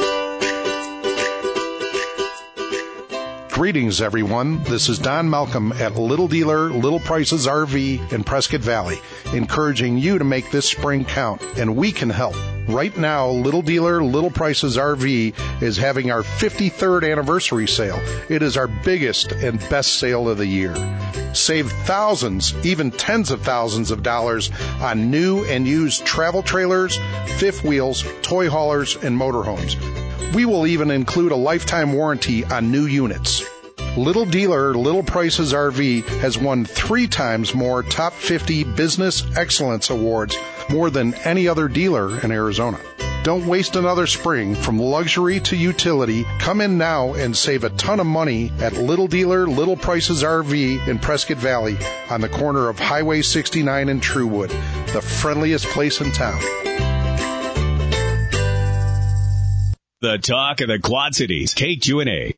Greetings, everyone. This is Don Malcolm at Little Dealer, Little Prices R V in Prescott Valley, encouraging you to make this spring count, and we can help. Right now, Little Dealer, Little Prices R V is having our fifty-third anniversary sale. It is our biggest and best sale of the year. Save thousands, even tens of thousands of dollars on new and used travel trailers, fifth wheels, toy haulers, and motorhomes. We will even include a lifetime warranty on new units. Little Dealer, Little Prices R V has won three times more Top fifty Business Excellence Awards, more than any other dealer in Arizona. Don't waste another spring. From luxury to utility, come in now and save a ton of money at Little Dealer, Little Prices R V in Prescott Valley on the corner of Highway sixty-nine and Truewood, the friendliest place in town. The talk of the Quad Cities, K Q N A.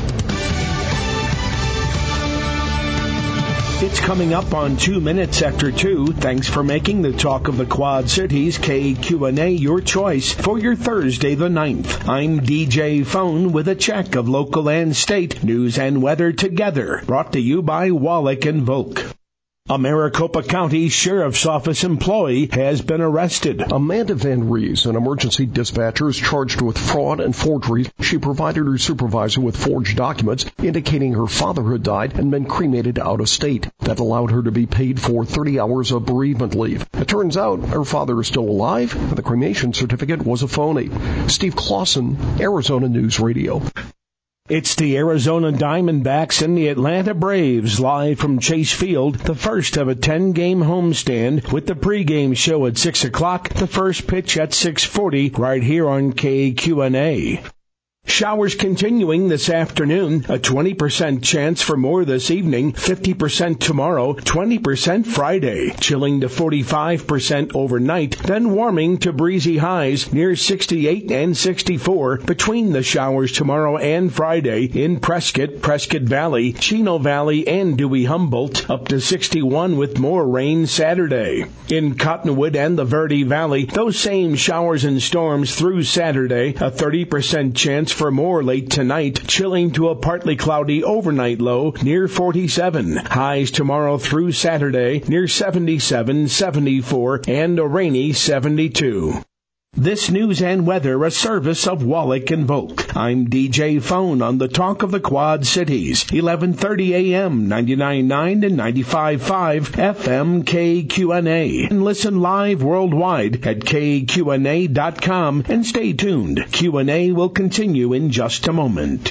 It's coming up on two minutes after two. Thanks for making the talk of the Quad Cities, K Q N A, your choice for your Thursday the ninth. I'm D J Phone with a check of local and state news and weather together. Brought to you by Wallach and Volk. A Maricopa County Sheriff's Office employee has been arrested. Amanda Van Rees, an emergency dispatcher, is charged with fraud and forgery. She provided her supervisor with forged documents indicating her father had died and been cremated out of state. That allowed her to be paid for thirty hours of bereavement leave. It turns out her father is still alive, and the cremation certificate was a phony. Steve Clausen, Arizona News Radio. It's the Arizona Diamondbacks and the Atlanta Braves live from Chase Field, the first of a ten-game homestand with the pregame show at six o'clock, the first pitch at six forty, right here on K Q N A. Showers continuing this afternoon, a twenty percent chance for more this evening, fifty percent tomorrow, twenty percent Friday, chilling to forty-five percent overnight, then warming to breezy highs near sixty-eight and sixty-four between the showers tomorrow and Friday in Prescott, Prescott Valley, Chino Valley, and Dewey Humboldt, up to sixty-one with more rain Saturday. In Cottonwood and the Verde Valley, those same showers and storms through Saturday, a thirty percent chance for more late tonight, chilling to a partly cloudy overnight low near forty-seven. Highs tomorrow through Saturday near seventy-seven, seventy-four, and a rainy seventy-two. This news and weather, a service of Wallach and Volk. I'm D J Phone on the Talk of the Quad Cities, eleven thirty A M, ninety-nine point nine and ninety-five point five F M K Q N A. And listen live worldwide at K Q N A dot com and stay tuned. Q and A will continue in just a moment.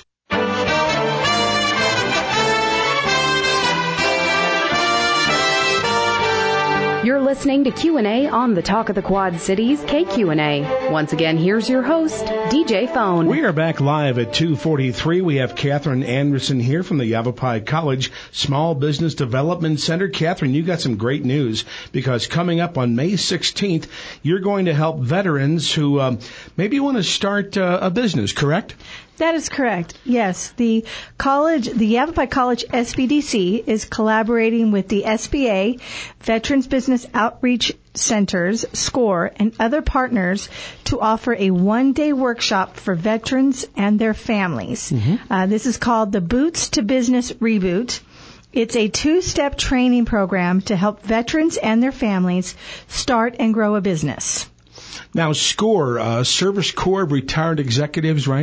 You're listening to Q and A on the Talk of the Quad Cities, K Q N A. Once again, here's your host, D J Phone. We are back live at two forty-three. We have Catherine Anderson here from the Yavapai College Small Business Development Center. Catherine, you got some great news because coming up on May sixteenth, you're going to help veterans who um, maybe want to start uh, a business, correct? That is correct. Yes, the college, the Yavapai College S B D C is collaborating with the S B A, Veterans Business Outreach Centers, SCORE, and other partners to offer a one-day workshop for veterans and their families. Mm-hmm. Uh, this is called the Boots to Business Reboot. It's a two-step training program to help veterans and their families start and grow a business. Now, SCORE, uh, Service Corps of Retired Executives, right?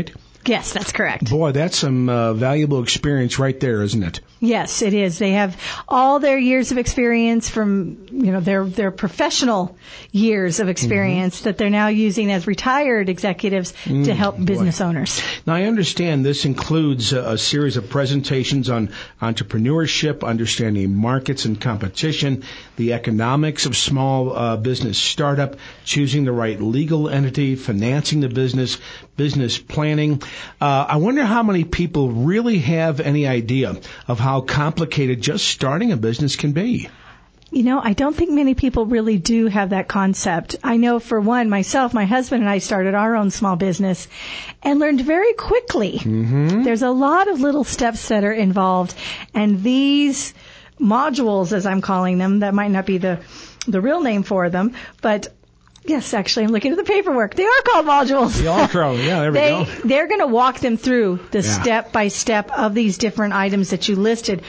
Yes, that's correct. Boy, that's some uh, valuable experience right there, isn't it? Yes, it is. They have all their years of experience from, you know, their their professional years of experience mm-hmm. that they're now using as retired executives mm, to help business boy. owners. Now, I understand this includes a, a series of presentations on entrepreneurship, understanding markets and competition, the economics of small uh, business startup, choosing the right legal entity, financing the business, business planning. Uh, I wonder how many people really have any idea of how complicated just starting a business can be. You know, I don't think many people really do have that concept. I know for one, myself, my husband and I started our own small business and learned very quickly. Mm-hmm. There's a lot of little steps that are involved, and these modules, as I'm calling them, that might not be the the real name for them, but yes, actually, I'm looking at the paperwork. They are called modules. They are called, yeah, there we they, go. They're going to walk them through the yeah. step-by-step of these different items that you listed,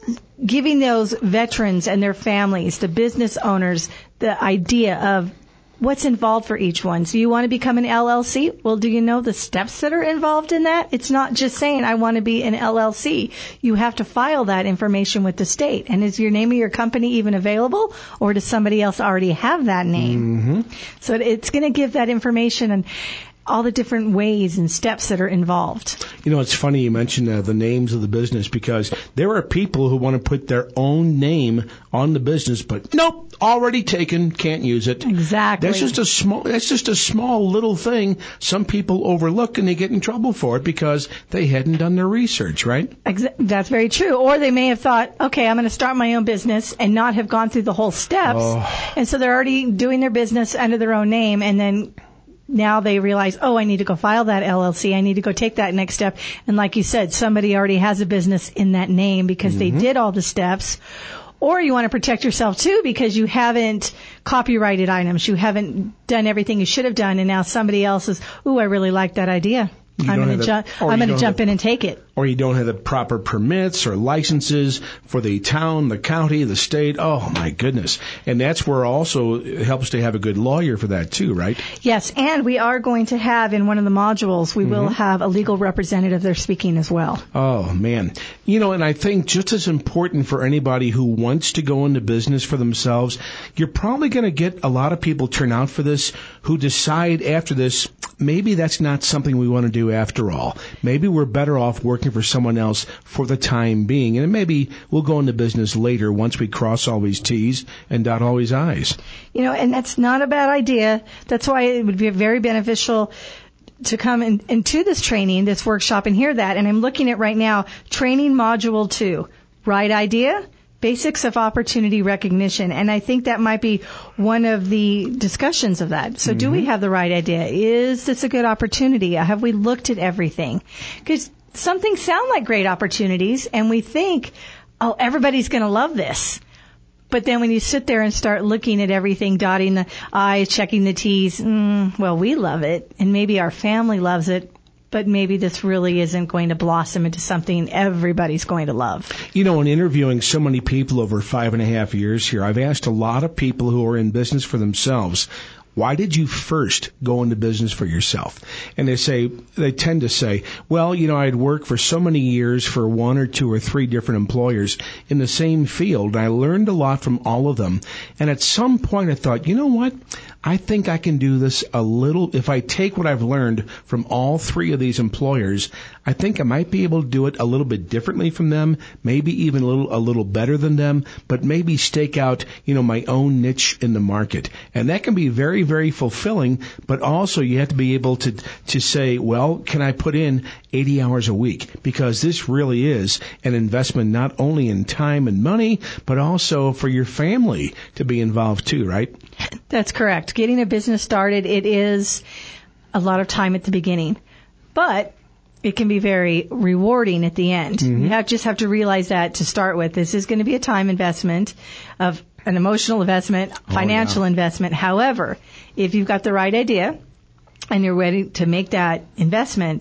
giving those veterans and their families, the business owners, the idea of what's involved for each one. So you want to become an L L C? Well, do you know the steps that are involved in that? It's not just saying, I want to be an L L C. You have to file that information with the state. And is your name of your company even available, or does somebody else already have that name? Mm-hmm. So it's going to give that information and all the different ways and steps that are involved. You know, it's funny you mentioned uh, the names of the business, because there are people who want to put their own name on the business, but nope, already taken, can't use it. Exactly. That's just a small, that's just a small little thing some people overlook, and they get in trouble for it because they hadn't done their research, right? Exa- that's very true. Or they may have thought, okay, I'm going to start my own business and not have gone through the whole steps. Oh. And so they're already doing their business under their own name, and then now they realize, oh, I need to go file that L L C. I need to go take that next step. And like you said, somebody already has a business in that name because mm-hmm. they did all the steps. Or you want to protect yourself too because you haven't copyrighted items. You haven't done everything you should have done. And now somebody else is, ooh, I really like that idea. You I'm going to jump. I'm going to jump in and take it. Or you don't have the proper permits or licenses for the town, the county, the state. Oh my goodness! And that's where also it helps to have a good lawyer for that too, right? Yes, and we are going to have in one of the modules, we mm-hmm. will have a legal representative there speaking as well. Oh man, you know, and I think just as important for anybody who wants to go into business for themselves, you're probably going to get a lot of people turn out for this who decide after this, maybe that's not something we want to do after all. Maybe we're better off working for someone else for the time being. And maybe we'll go into business later once we cross all these T's and dot all these I's. You know, and that's not a bad idea. That's why it would be very beneficial to come in, into this training, this workshop, and hear that. And I'm looking at right now, training module two, right idea, basics of opportunity recognition. And I think that might be one of the discussions of that. So mm-hmm. do we have the right idea? Is this a good opportunity? Have we looked at everything? Because some things sound like great opportunities, and we think, oh, everybody's going to love this. But then when you sit there and start looking at everything, dotting the I's, checking the T's, mm, well, we love it, and maybe our family loves it, but maybe this really isn't going to blossom into something everybody's going to love. You know, in interviewing so many people over five and a half years here, I've asked a lot of people who are in business for themselves, why did you first go into business for yourself? And they say, they tend to say, well, you know, I'd worked for so many years for one or two or three different employers in the same field. And I learned a lot from all of them. And at some point I thought, you know what? I think I can do this a little, if I take what I've learned from all three of these employers, I think I might be able to do it a little bit differently from them, maybe even a little, a little better than them, but maybe stake out, you know, my own niche in the market. And that can be very, very fulfilling, but also you have to be able to, to say, well, can I put in eighty hours a week? Because this really is an investment not only in time and money, but also for your family to be involved too, right? That's correct. Getting a business started, it is a lot of time at the beginning, but it can be very rewarding at the end. Mm-hmm. You have, just have to realize that to start with. This is going to be a time investment, of an emotional investment, financial oh, yeah. investment. However, if you've got the right idea and you're ready to make that investment,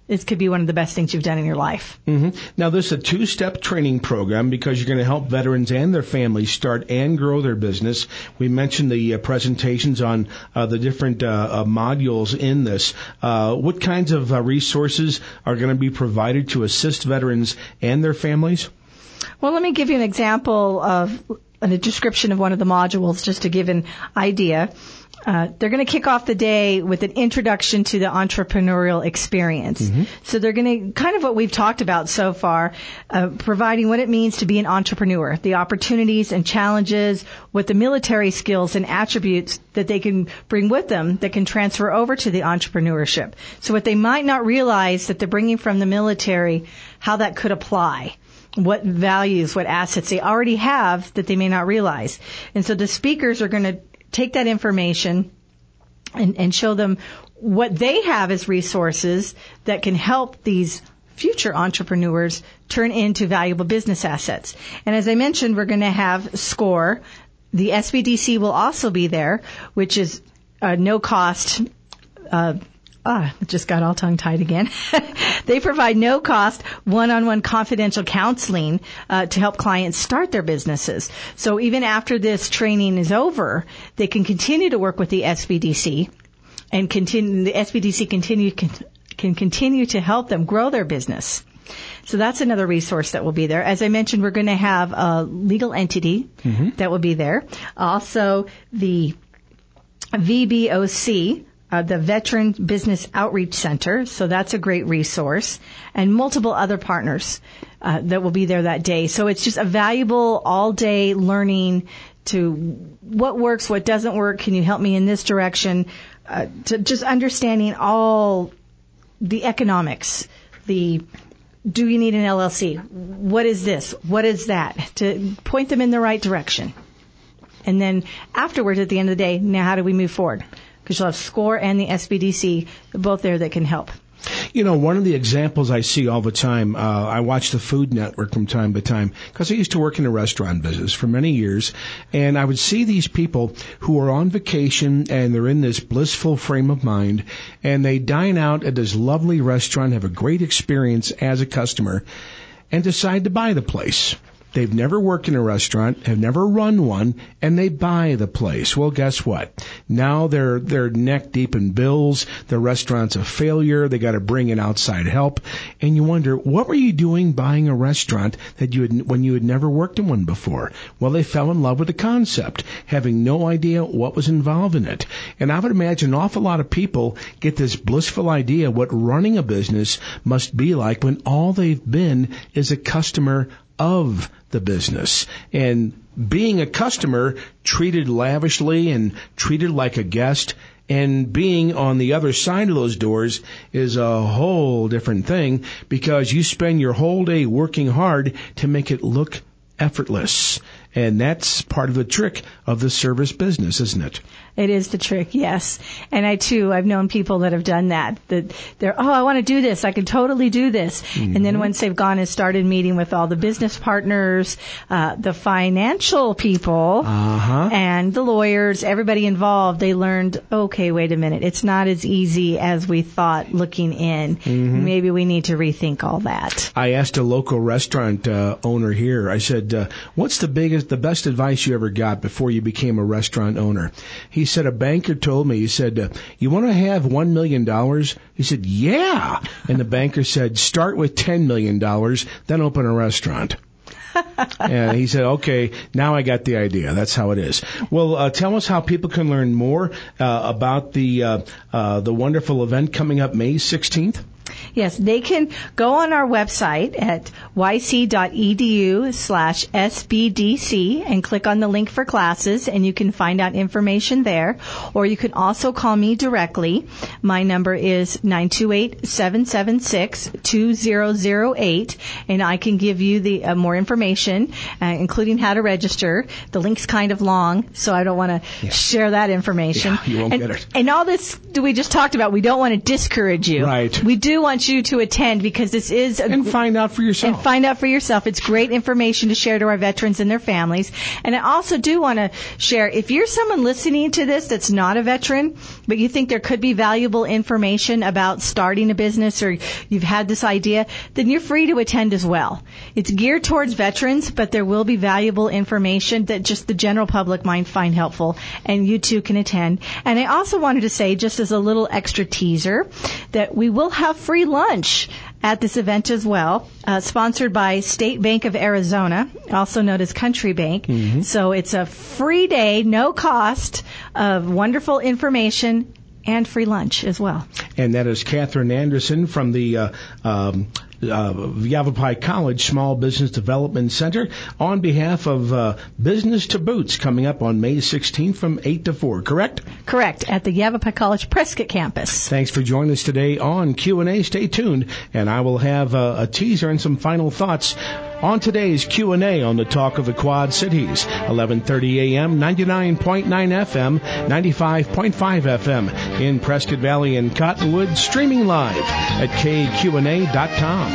this could be one of the best things you've done in your life. Mm-hmm. Now, this is a two-step training program because you're going to help veterans and their families start and grow their business. We mentioned the uh, presentations on uh, the different uh, uh, modules in this. Uh, what kinds of uh, resources are going to be provided to assist veterans and their families? Well, let me give you an example of a description of one of the modules just to give an idea. Uh, they're going to kick off the day with an introduction to the entrepreneurial experience. Mm-hmm. So they're going to, kind of what we've talked about so far, uh, providing what it means to be an entrepreneur, the opportunities and challenges, what the military skills and attributes that they can bring with them that can transfer over to the entrepreneurship. So what they might not realize that they're bringing from the military, how that could apply. What values, what assets they already have that they may not realize. And so the speakers are going to take that information and, and show them what they have as resources that can help these future entrepreneurs turn into valuable business assets. And as I mentioned, we're going to have SCORE. The S B D C will also be there, which is uh, no cost. Uh, ah, it just got all tongue-tied again. They provide no cost one-on-one confidential counseling uh, to help clients start their businesses. So even after this training is over, they can continue to work with the S B D C and continue, the S B D C continue, can, can continue to help them grow their business. So that's another resource that will be there. As I mentioned, we're going to have a legal entity mm-hmm. that will be there. Also, the V B O C, Uh, the Veteran Business Outreach Center, so that's a great resource, and multiple other partners uh, that will be there that day. So it's just a valuable all-day learning to what works, what doesn't work, can you help me in this direction, uh, to just understanding all the economics, the do you need an L L C, what is this, what is that, to point them in the right direction. And then afterwards, at the end of the day, now how do we move forward? Because you'll have SCORE and the S B D C, both there that can help. You know, one of the examples I see all the time, uh, I watch the Food Network from time to time, because I used to work in the restaurant business for many years, and I would see these people who are on vacation, and they're in this blissful frame of mind, and they dine out at this lovely restaurant, have a great experience as a customer, and decide to buy the place. They've never worked in a restaurant, have never run one, and they buy the place. Well, guess what? Now they're they're neck deep in bills. The restaurant's a failure. They got to bring in outside help, and you wonder, what were you doing buying a restaurant that you had when you had never worked in one before? Well, they fell in love with the concept, having no idea what was involved in it. And I would imagine an awful lot of people get this blissful idea what running a business must be like when all they've been is a customer of the business. And being a customer, treated lavishly and treated like a guest, and being on the other side of those doors is a whole different thing, because you spend your whole day working hard to make it look effortless. And that's part of the trick of the service business, isn't it? It is the trick, yes. And I, too, I've known people that have done that. That they're, oh, I want to do this. I can totally do this. Mm-hmm. And then once they've gone and started meeting with all the business partners, uh, the financial people, uh-huh. and the lawyers, everybody involved, they learned, okay, wait a minute. It's not as easy as we thought looking in. Mm-hmm. Maybe we need to rethink all that. I asked a local restaurant uh, owner here, I said, uh, what's the biggest, the best advice you ever got before you became a restaurant owner? He said, a banker told me, he said, uh, you want to have one million dollars? He said, yeah. And the banker said, start with ten million dollars, then open a restaurant. And he said, okay, now I got the idea. That's how it is. Well, uh, tell us how people can learn more uh, about the uh, uh, the wonderful event coming up May sixteenth. Yes, they can go on our website at yc.edu slash SBDC and click on the link for classes, and you can find out information there. Or you can also call me directly. My number is nine two eight, seven seven six, two zero zero eight, and I can give you the uh, more information, uh, including how to register. The link's kind of long, so I don't want to yeah. share that information. Yeah, you won't and, get it. And all this we just talked about, we don't want to discourage you. Right. We do want you to attend because this is a, and find out for yourself. And find out for yourself. It's great information to share to our veterans and their families. And I also do want to share, if you're someone listening to this that's not a veteran, but you think there could be valuable information about starting a business or you've had this idea, then you're free to attend as well. It's geared towards veterans, but there will be valuable information that just the general public might find helpful, and you too can attend. And I also wanted to say, just as a little extra teaser, that we will have free lunch at this event as well, uh, sponsored by State Bank of Arizona, also known as Country Bank. Mm-hmm. So it's a free day, no cost, of wonderful information and free lunch as well. And that is Catherine Anderson from the uh, um, uh, Yavapai College Small Business Development Center on behalf of uh, Business to Boots, coming up on May sixteenth from eight to four, correct? Correct, at the Yavapai College Prescott campus. Thanks for joining us today on Q and A. Stay tuned, and I will have uh, a teaser and some final thoughts on today's Q and A on the Talk of the Quad Cities, eleven thirty a.m., ninety-nine point nine F M, ninety-five point five F M in Prescott Valley and Cottonwood, streaming live at K Q N A dot com.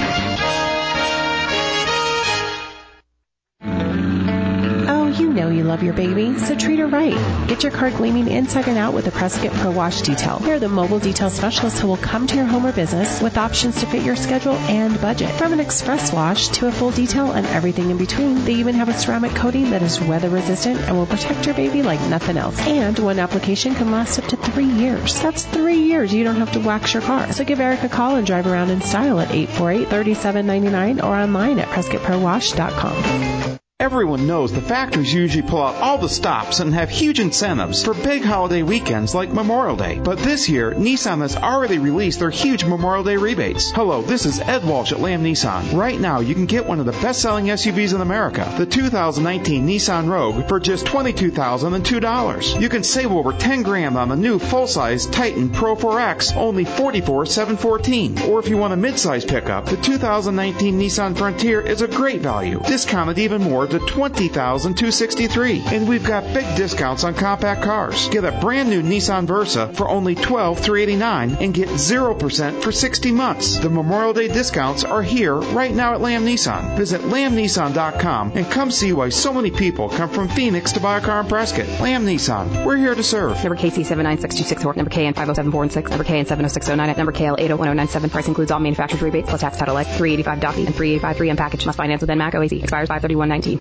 You know you love your baby, so treat her right. Get your car gleaming inside and out with a Prescott Pro Wash detail. They're the mobile detail specialists who will come to your home or business with options to fit your schedule and budget. From an express wash to a full detail and everything in between, they even have a ceramic coating that is weather resistant and will protect your baby like nothing else. And one application can last up to three years. That's three years you don't have to wax your car. So give Eric a call and drive around in style at eight four eight, three seven nine nine or online at Prescott Pro Wash dot com. Everyone knows the factories usually pull out all the stops and have huge incentives for big holiday weekends like Memorial Day. But this year, Nissan has already released their huge Memorial Day rebates. Hello, this is Ed Walsh at Lamb Nissan. Right now, you can get one of the best-selling S U Vs in America, the two thousand nineteen Nissan Rogue, for just twenty-two thousand two dollars. You can save over ten grand on the new full-size Titan Pro four X, only forty-four thousand seven hundred fourteen dollars. Or if you want a mid-size pickup, the two thousand nineteen Nissan Frontier is a great value, discounted even more to twenty thousand two hundred sixty-three dollars. And we've got big discounts on compact cars. Get a brand new Nissan Versa for only twelve thousand three hundred eighty-nine dollars and get zero percent for sixty months. The Memorial Day discounts are here right now at Lamb Nissan. Visit lamb nissan dot com and come see why so many people come from Phoenix to buy a car in Prescott. Lamb Nissan, we're here to serve. Number K C seven nine six two six four, number K N five oh seven four one six, number K N seven oh six oh nine, number K L eight oh one oh nine seven. Price includes all manufacturer's rebates plus tax, title, three eighty-five D O T and three eighty-five free unpackaged. Must finance with N M A C O A C. Expires five thirty-one nineteen.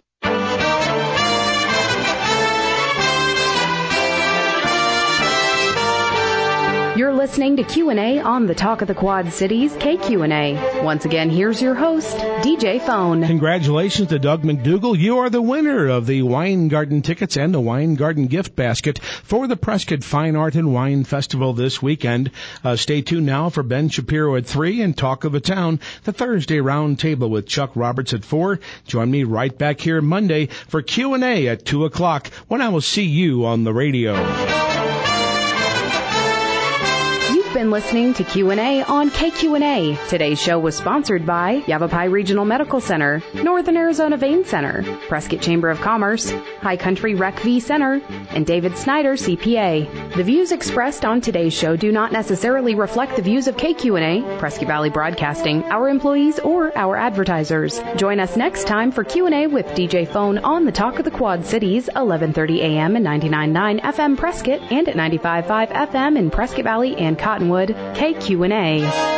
You're listening to Q and A on the Talk of the Quad Cities, K Q and A. Once again, here's your host, D J Phone. Congratulations to Doug McDougall. You are the winner of the Wine Garden tickets and the Wine Garden gift basket for the Prescott Fine Art and Wine Festival this weekend. Uh, stay tuned now for Ben Shapiro at three and Talk of the Town, the Thursday round table with Chuck Roberts at four. Join me right back here Monday for Q and A at two o'clock when I will see you on the radio. Been listening to Q and A on K Q and A. Today's show was sponsored by Yavapai Regional Medical Center, Northern Arizona Vein Center, Prescott Chamber of Commerce, High Country Rec V Center, and David Snyder, C P A. The views expressed on today's show do not necessarily reflect the views of K Q and A, Prescott Valley Broadcasting, our employees, or our advertisers. Join us next time for Q and A with D J Phone on the Talk of the Quad Cities, eleven thirty a.m. and ninety-nine point nine F M Prescott and at ninety-five point five F M in Prescott Valley and Cottonwood. K Q and A.